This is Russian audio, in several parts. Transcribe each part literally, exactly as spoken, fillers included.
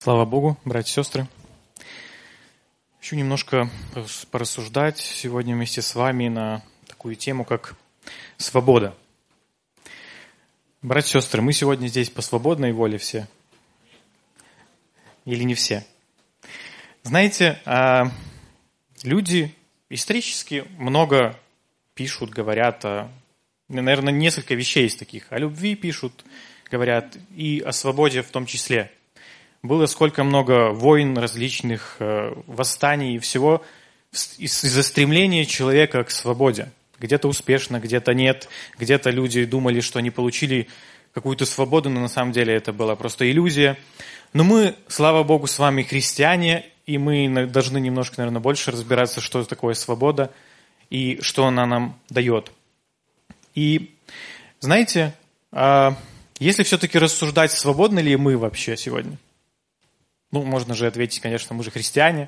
Слава Богу, братья и сестры. Хочу немножко порассуждать сегодня вместе с вами на такую тему, как свобода. Братья и сестры, мы сегодня здесь по свободной воле все? Или не все? Знаете, люди исторически много пишут, говорят, наверное, несколько вещей из таких. О любви пишут, говорят, и о свободе в том числе. Было сколько много войн различных, восстаний и всего из-за стремления человека к свободе. Где-то успешно, где-то нет, где-то люди думали, что они получили какую-то свободу, но на самом деле это была просто иллюзия. Но мы, слава Богу, с вами христиане, и мы должны немножко, наверное, больше разбираться, что такое свобода и что она нам дает. И знаете, если все-таки рассуждать, свободны ли мы вообще сегодня? Ну, можно же ответить, конечно, мы же христиане.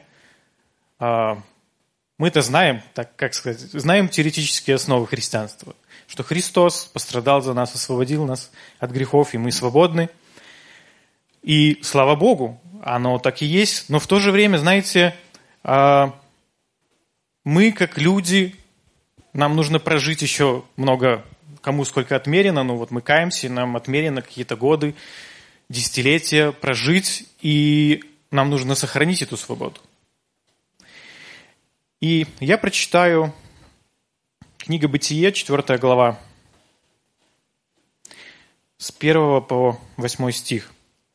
Мы-то знаем, так как сказать, знаем теоретические основы христианства, что Христос пострадал за нас, освободил нас от грехов, и мы свободны. И слава Богу, оно так и есть. Но в то же время, знаете, мы как люди, нам нужно прожить еще много, кому сколько отмерено. Ну вот мы каемся, нам отмерено какие-то годы, десятилетия прожить, и нам нужно сохранить эту свободу. И я прочитаю книга Бытие, четвёртая глава, с первого по восьмой стих.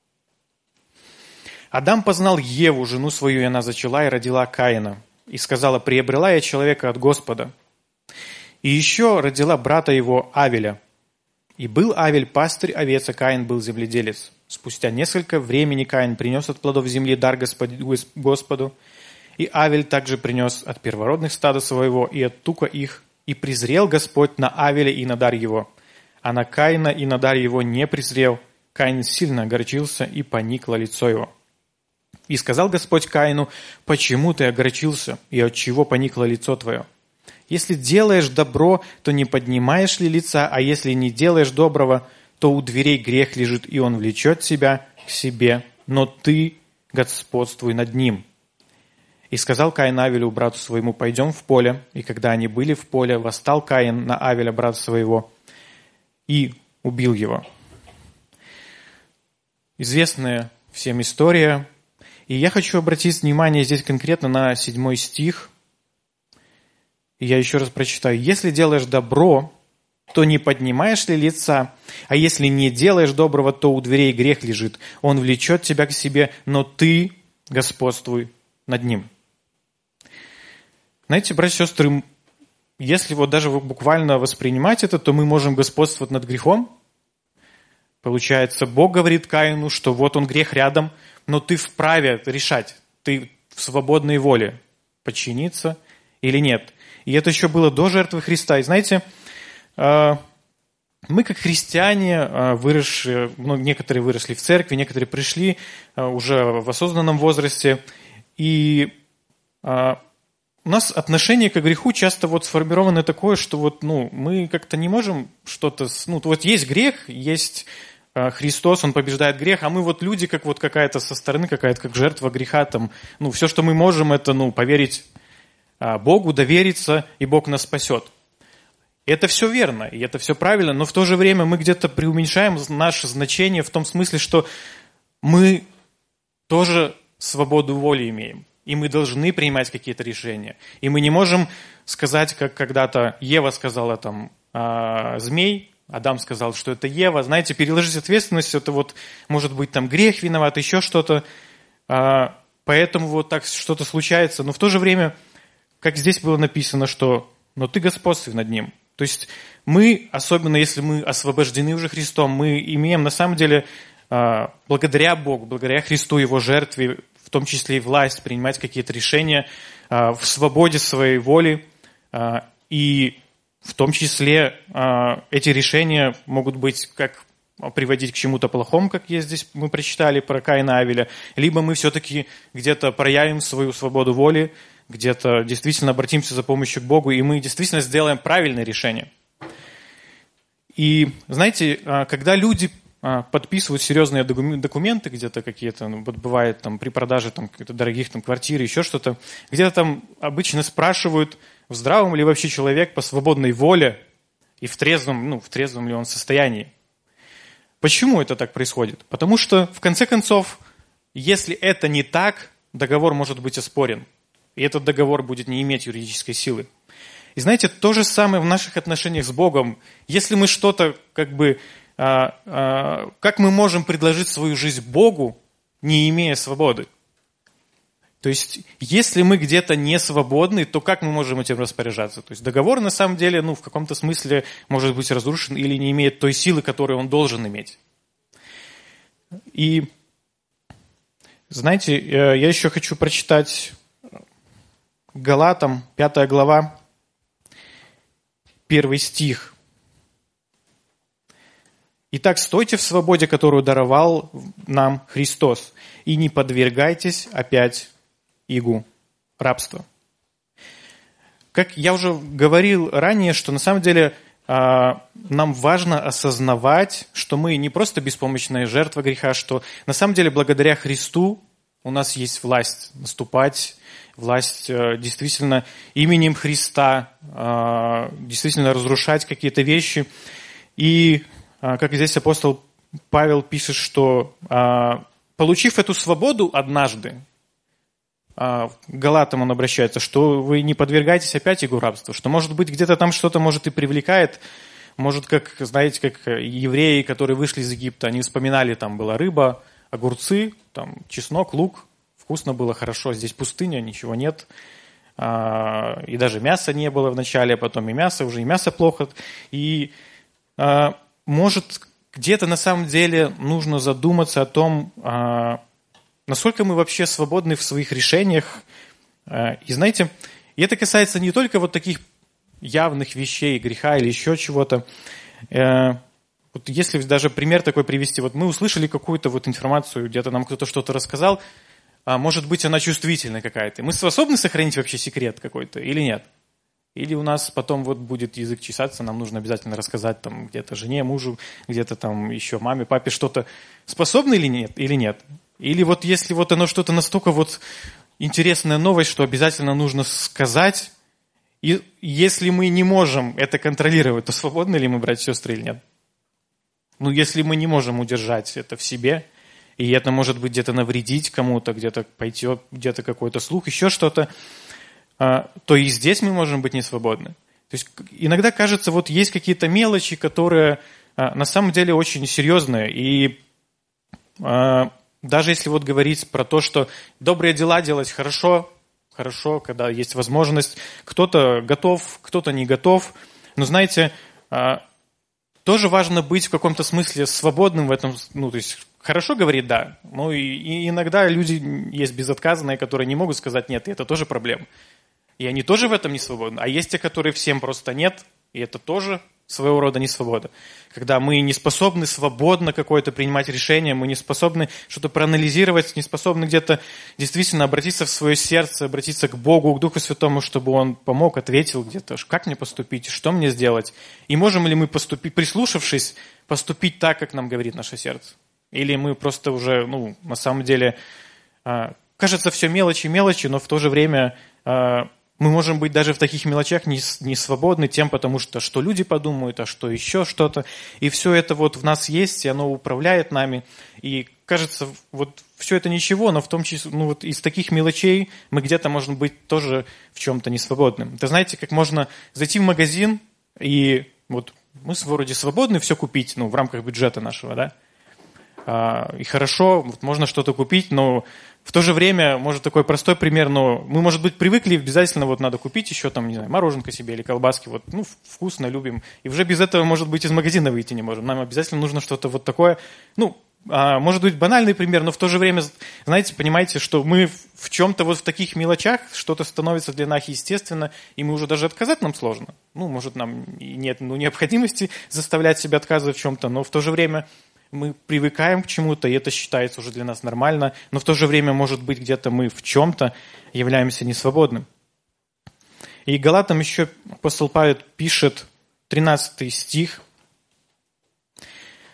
«Адам познал Еву, жену свою, и она зачала и родила Каина, и сказала: приобрела я человека от Господа. И еще родила брата его Авеля. И был Авель пастырь овец, а Каин был земледелец. Спустя несколько времени Каин принес от плодов земли дар Господу, и Авель также принес от первородных стада своего и от тука их, и презрел Господь на Авеля и на дар его. А на Каина и на дар его не презрел. Каин сильно огорчился, и поникло лицо его. И сказал Господь Каину: почему ты огорчился, и от чего поникло лицо твое? Если делаешь добро, то не поднимаешь ли лица, а если не делаешь доброго, то у дверей грех лежит, и он влечет тебя к себе, но ты господствуй над ним. И сказал Каин Авелю, брату своему: пойдем в поле. И когда они были в поле, восстал Каин на Авеля, брата своего, и убил его». Известная всем история. И я хочу обратить внимание здесь конкретно на седьмой стих. И я еще раз прочитаю. «Если делаешь добро, то не поднимаешь ли лица, а если не делаешь доброго, то у дверей грех лежит. Он влечет тебя к себе, но ты господствуй над ним». Знаете, братья и сестры, если вот даже буквально воспринимать это, то мы можем господствовать над грехом. Получается, Бог говорит Каину, что вот он грех рядом, но ты вправе решать, ты в свободной воле подчиниться или нет. И это еще было до жертвы Христа. И знаете, мы как христиане, выросшие, ну, некоторые выросли в церкви, некоторые пришли уже в осознанном возрасте, и у нас отношение к греху часто вот сформировано такое, что вот, ну, мы как-то не можем что-то... Ну, вот есть грех, есть Христос, Он побеждает грех, а мы вот люди, как вот какая-то со стороны, какая-то как жертва греха, там, ну, все, что мы можем, это, ну, поверить Богу, довериться, и Бог нас спасет. Это все верно, и это все правильно, но в то же время мы где-то преуменьшаем наше значение в том смысле, что мы тоже свободу воли имеем, и мы должны принимать какие-то решения. И мы не можем сказать, как когда-то Ева сказала там э, змей, Адам сказал, что это Ева. Знаете, переложить ответственность, это вот может быть там грех виноват, еще что-то. Э, поэтому вот так что-то случается. Но в то же время, как здесь было написано, что «но ты господствуй над ним». То есть мы, особенно если мы освобождены уже Христом, мы имеем на самом деле, благодаря Богу, благодаря Христу, Его жертве, в том числе и власть, принимать какие-то решения в свободе своей воли. И в том числе эти решения могут быть как приводить к чему-то плохому, как есть здесь мы прочитали про Каина и Авеля, либо мы все-таки где-то проявим свою свободу воли, где-то действительно обратимся за помощью к Богу, и мы действительно сделаем правильное решение. И знаете, когда люди подписывают серьезные документы, где-то какие-то, ну, вот бывает там при продаже там, каких-то дорогих там, квартир, еще что-то, где-то там обычно спрашивают, в здравом ли вообще человек по свободной воле и в трезвом, ну, в трезвом ли он состоянии. Почему это так происходит? Потому что, в конце концов, если это не так, договор может быть оспорен. И этот договор будет не иметь юридической силы. И знаете, то же самое в наших отношениях с Богом. Если мы что-то, как бы, а, а, как мы можем предложить свою жизнь Богу, не имея свободы? То есть, если мы где-то не свободны, то как мы можем этим распоряжаться? То есть, договор на самом деле, ну, в каком-то смысле может быть разрушен или не имеет той силы, которую он должен иметь. И, знаете, я еще хочу прочитать Галатам, пятая глава, первый стих. «Итак, стойте в свободе, которую даровал нам Христос, и не подвергайтесь опять игу рабства». Как я уже говорил ранее, что на самом деле нам важно осознавать, что мы не просто беспомощная жертва греха, что на самом деле благодаря Христу у нас есть власть наступать, власть действительно именем Христа, действительно разрушать какие-то вещи. И как здесь апостол Павел пишет, что получив эту свободу однажды, к Галатам он обращается, что вы не подвергаетесь опять игу рабства, что, может быть, где-то там что-то, может, и привлекает, может, как, знаете, как евреи, которые вышли из Египта, они вспоминали, там была рыба, огурцы, там чеснок, лук, вкусно было, хорошо, здесь пустыня, ничего нет, и даже мяса не было вначале, а потом и мясо, уже и мясо плохо, и, может, где-то на самом деле нужно задуматься о том, насколько мы вообще свободны в своих решениях. И знаете, и это касается не только вот таких явных вещей, греха или еще чего-то. Вот если даже пример такой привести, вот мы услышали какую-то вот информацию, где-то нам кто-то что-то рассказал, а может быть она чувствительная какая-то. Мы способны сохранить вообще секрет какой-то или нет? Или у нас потом вот будет язык чесаться, нам нужно обязательно рассказать там где-то жене, мужу, где-то там еще маме, папе что-то. Способны или нет? Или нет? Или вот если вот оно что-то настолько вот интересная новость, что обязательно нужно сказать, и если мы не можем это контролировать, то свободны ли мы, братья и сестры, или нет? Ну, если мы не можем удержать это в себе, и это может быть где-то навредить кому-то, где-то пойти, где-то какой-то слух, еще что-то, то и здесь мы можем быть не свободны. То есть иногда кажется, вот есть какие-то мелочи, которые на самом деле очень серьезные, и даже если вот говорить про то, что добрые дела делать хорошо, хорошо, когда есть возможность, кто-то готов, кто-то не готов, но знаете, тоже важно быть в каком-то смысле свободным в этом, ну, то есть хорошо говорить «да», но и, и иногда люди есть безотказные, которые не могут сказать «нет», и это тоже проблема. И они тоже в этом не свободны. А есть те, которые всем просто нет, и это тоже своего рода несвобода. Когда мы не способны свободно какое-то принимать решение, мы не способны что-то проанализировать, не способны где-то действительно обратиться в свое сердце, обратиться к Богу, к Духу Святому, чтобы Он помог, ответил где-то, как мне поступить, что мне сделать. И можем ли мы, поступить, прислушавшись, поступить так, как нам говорит наше сердце? Или мы просто уже, ну, на самом деле, кажется, все мелочи, мелочи, но в то же время мы можем быть даже в таких мелочах не, не свободны тем, потому что что люди подумают, а что еще что-то. И все это вот в нас есть, и оно управляет нами. И кажется, вот все это ничего, но в том числе, ну вот из таких мелочей мы где-то можем быть тоже в чем-то несвободным. Это знаете, как можно зайти в магазин, и вот мы вроде свободны все купить, ну, в рамках бюджета нашего, да? А, и хорошо, вот можно что-то купить, но в то же время, может, такой простой пример, но мы, может быть, привыкли, обязательно вот надо купить еще там, не знаю, мороженка себе или колбаски, вот, ну, вкусно, любим. И уже без этого, может быть, из магазина выйти не можем. Нам обязательно нужно что-то вот такое, ну, а, может быть, банальный пример, но в то же время, знаете, понимаете, что мы в чем-то вот в таких мелочах что-то становится для нас естественно, и мы уже даже отказать нам сложно. Ну, может, нам нет ну, необходимости заставлять себя отказывать в чем-то, но в то же время мы привыкаем к чему-то, и это считается уже для нас нормально, но в то же время, может быть, где-то мы в чем-то являемся несвободным. И Галатам еще апостол Павел пишет, тринадцатый стих,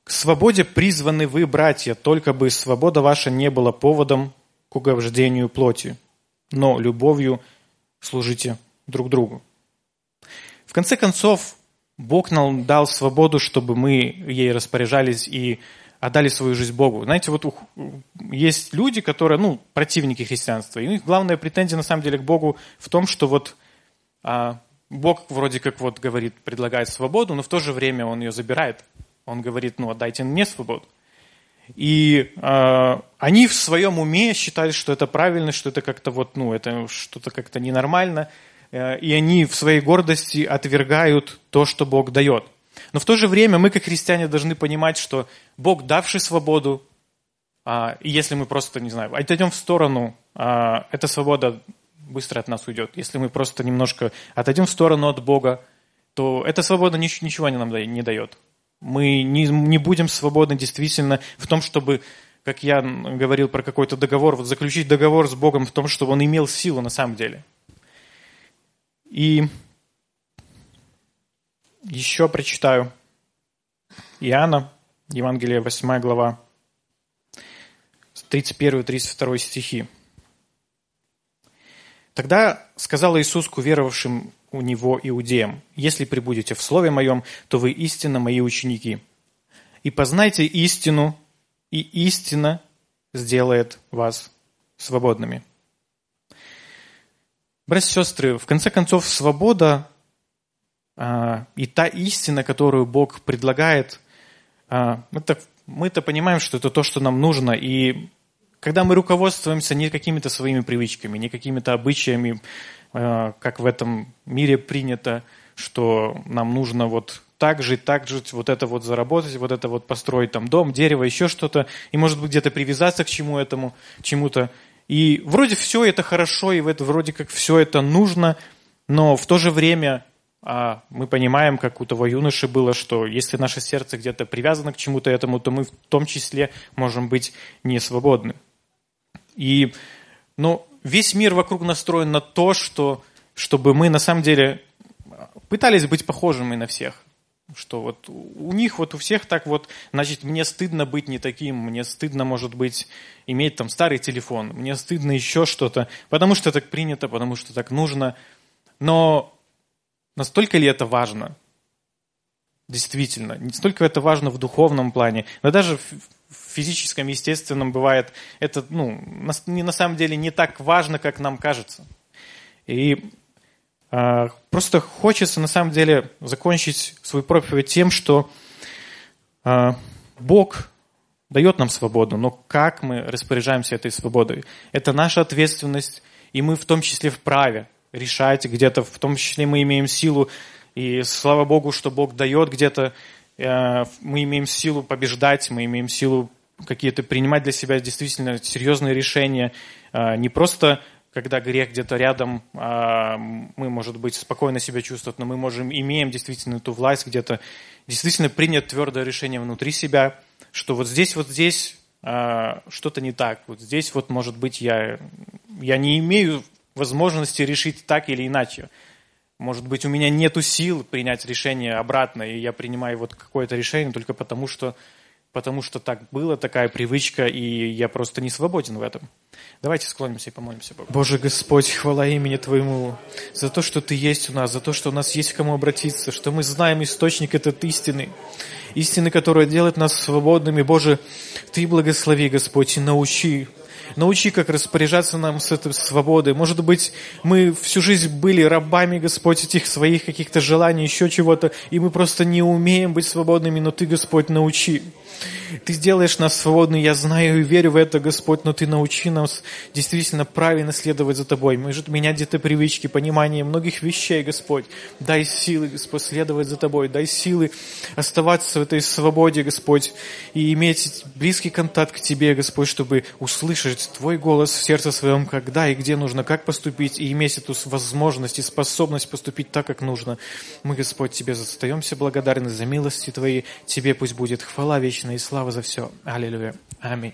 К свободе призваны вы, братья, только бы свобода ваша не была поводом к угождению плоти, но любовью служите друг другу. В конце концов, Бог нам дал свободу, чтобы мы ей распоряжались и отдали свою жизнь Богу. Знаете, вот есть люди, которые, ну, противники христианства, и у них главная претензия на самом деле к Богу в том, что вот а, Бог вроде как вот говорит, предлагает свободу, но в то же время Он ее забирает. Он говорит, ну, отдайте мне свободу. И э, они в своем уме считают, что это правильно, что это как-то вот, ну, это что-то как-то ненормально. Э, и они в своей гордости отвергают то, что Бог дает. Но в то же время мы, как христиане, должны понимать, что Бог, давший свободу, э, и если мы просто, не знаю, отойдем в сторону, э, эта свобода быстро от нас уйдет. Если мы просто немножко отойдем в сторону от Бога, то эта свобода ничего нам не дает. Мы не, не будем свободны действительно в том, чтобы, как я говорил про какой-то договор, вот заключить договор с Богом в том, чтобы он имел силу на самом деле. И еще прочитаю Иоанна, Евангелие, восьмая глава, тридцать первый тридцать второй стихи. «Тогда сказал Иисус к уверовавшим у Него иудеям: если пребудете в Слове Моем, то вы истинно Мои ученики. И познайте истину, и истина сделает вас свободными». Братья и сестры, в конце концов, свобода а, и та истина, которую Бог предлагает, а, это, мы-то понимаем, что это то, что нам нужно, и когда мы руководствуемся не какими-то своими привычками, не какими-то обычаями, как в этом мире принято, что нам нужно вот так жить, так жить, вот это вот заработать, вот это вот построить там дом, дерево, еще что-то, и может быть где-то привязаться к чему этому, чему-то. И вроде все это хорошо, и вроде как все это нужно, но в то же время а, мы понимаем, как у того юноши было, что если наше сердце где-то привязано к чему-то этому, то мы в том числе можем быть не свободны. И, ну, весь мир вокруг настроен на то, что, чтобы мы на самом деле пытались быть похожими на всех. Что вот у них, вот у всех так вот, значит, мне стыдно быть не таким, мне стыдно, может быть, иметь там старый телефон, мне стыдно еще что-то, потому что так принято, потому что так нужно. Но настолько ли это важно? Действительно, не столько это важно в духовном плане, но даже в физическом, естественном бывает, это, ну, на, на самом деле не так важно, как нам кажется. И э, просто хочется, на самом деле, закончить свою проповедь тем, что э, Бог дает нам свободу, но как мы распоряжаемся этой свободой? Это наша ответственность, и мы в том числе вправе решать где-то, в том числе мы имеем силу, и слава Богу, что Бог дает где-то, э, мы имеем силу побеждать, мы имеем силу какие-то принимать для себя действительно серьезные решения, э, не просто когда грех где-то рядом, э, мы, может быть, спокойно себя чувствовать, но мы можем, имеем действительно эту власть где-то, действительно принять твердое решение внутри себя, что вот здесь, вот здесь э, что-то не так, вот здесь вот, может быть, я, я не имею возможности решить так или иначе. Может быть, у меня нету сил принять решение обратно, и я принимаю вот какое-то решение только потому, что, потому что так было, такая привычка, и я просто не свободен в этом. Давайте склонимся и помолимся Богу. Боже Господь, хвала имени Твоему за то, что Ты есть у нас, за то, что у нас есть к кому обратиться, что мы знаем источник этот истины, истины, которая делает нас свободными. Боже, Ты благослови, Господь, и научи. Научи, как распоряжаться нам с этой свободой. Может быть, мы всю жизнь были рабами, Господь, этих своих каких-то желаний, еще чего-то, и мы просто не умеем быть свободными, но Ты, Господь, научи. Ты сделаешь нас свободными, я знаю и верю в это, Господь, но Ты научи нас действительно правильно следовать за Тобой. Может, менять где-то привычки, понимание многих вещей, Господь. Дай силы, Господь, следовать за Тобой. Дай силы оставаться в этой свободе, Господь, и иметь близкий контакт к Тебе, Господь, чтобы услышать Твой голос в сердце своем, когда и где нужно, как поступить, и иметь эту возможность и способность поступить так, как нужно. Мы, Господь, Тебе остаемся благодарны за милости Твои. Тебе пусть будет хвала вечная и слава за все. Аллилуйя. Аминь.